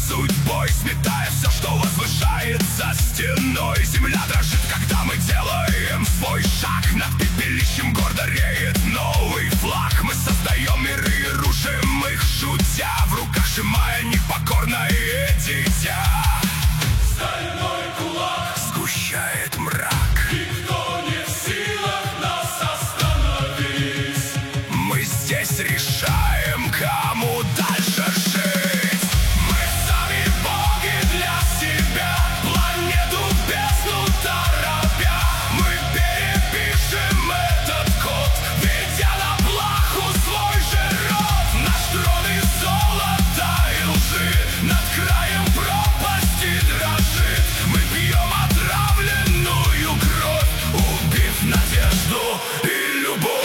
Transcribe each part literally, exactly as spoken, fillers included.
судьбой, сметая все, что возвышается стеной. Земля дрожит, когда мы делаем свой шаг. Над пепелищем гордо реет новый флаг. Мы создаем миры и рушим их, шутя, в руках сжимая непокорное дитя. Стальной кулак сгущает мрак. Никто не в силах нас остановить. Мы здесь решаем, кому дальше жить. Мы сами боги для себя, планету в бездну торопя. Мы перепишем этот код, ведя на плаху свой же род. Наш трон из золота и лжи над краем пропасти дрожит. Мы пьем отравленную кровь, убив надежду и любовь.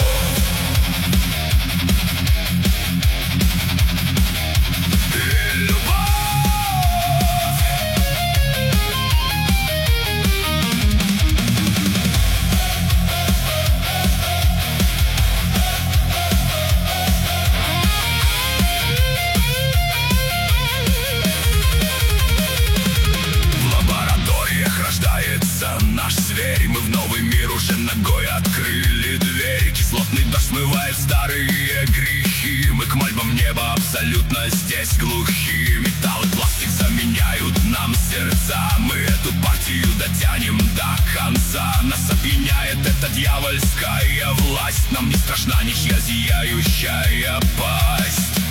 Наш зверь, мы в новый мир уже ногой открыли дверь. Кислотный дождь смывает старые грехи. Мы к мольбам неба абсолютно здесь глухи. Металл и пластик заменяют нам сердца. Мы эту партию дотянем до конца. Нас объединяет эта дьявольская власть. Нам не страшна ничья зияющая пасть.